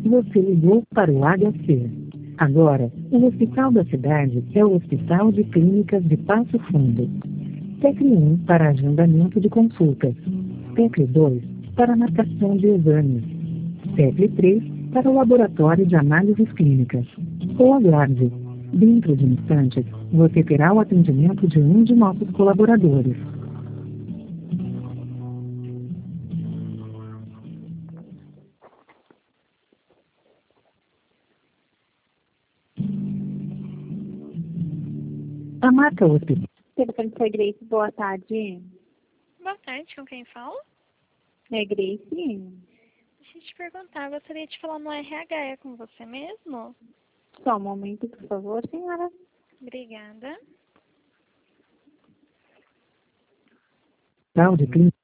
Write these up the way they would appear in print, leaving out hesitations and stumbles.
Você ligou para o HC. Agora, o hospital da cidade é o Hospital de Clínicas de Passo Fundo. Tecle 1 para agendamento de consultas. Tecle 2 para marcação de exames. Tecle 3 para o laboratório de análises clínicas. Ou aguarde. Dentro de instantes, você terá o atendimento de um de nossos colaboradores. A marca hospital. Telefone foi Grace, boa tarde. Boa tarde, com quem falo? É Grace? Deixa eu te perguntar, gostaria de falar no RH, é com você mesmo? Só um momento, por favor, senhora. Obrigada. Hospital de Clínicas.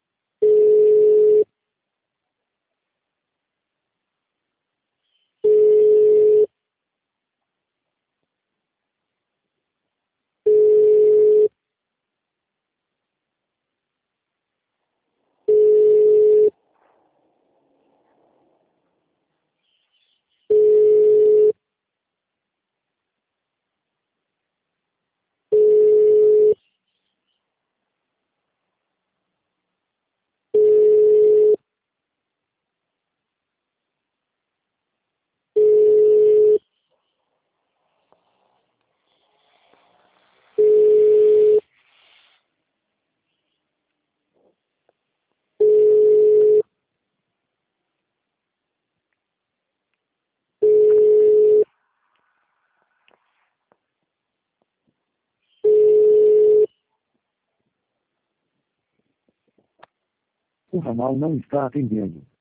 O ramal não está atendendo.